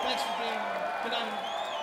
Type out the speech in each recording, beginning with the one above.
Thanks for being here. Good night.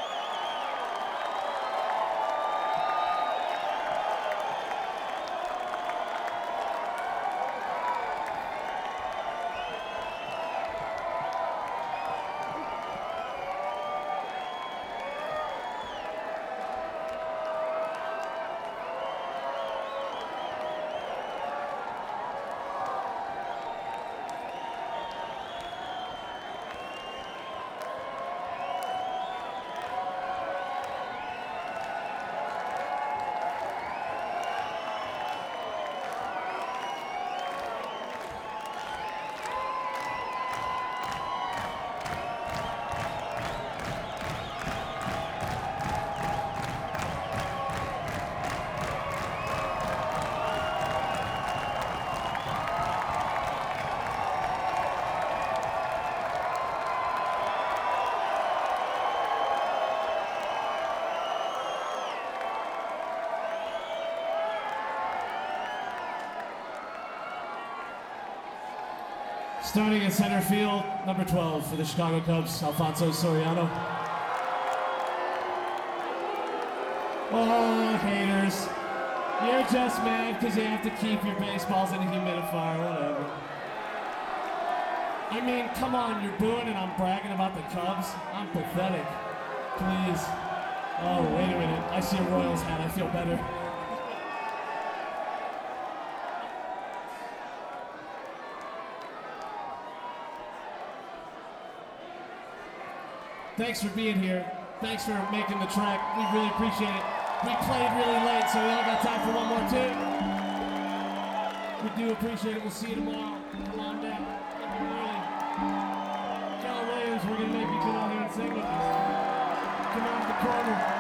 Starting in center field, number 12 for the Chicago Cubs, Alfonso Soriano. Oh, haters. You're just mad because you have to keep your baseballs in a humidifier, whatever. I mean, come on, you're booing and I'm bragging about the Cubs? I'm pathetic. Please. Oh, wait a minute. I see a Royals hat. I feel better. Thanks for being here. Thanks for making the track. We really appreciate it. We played really late, so we only got time for one more tune. We do appreciate it. We'll see you tomorrow. Come on down. Come early. John Williams, we're going to make you come out here and sing with us. Come out to the corner.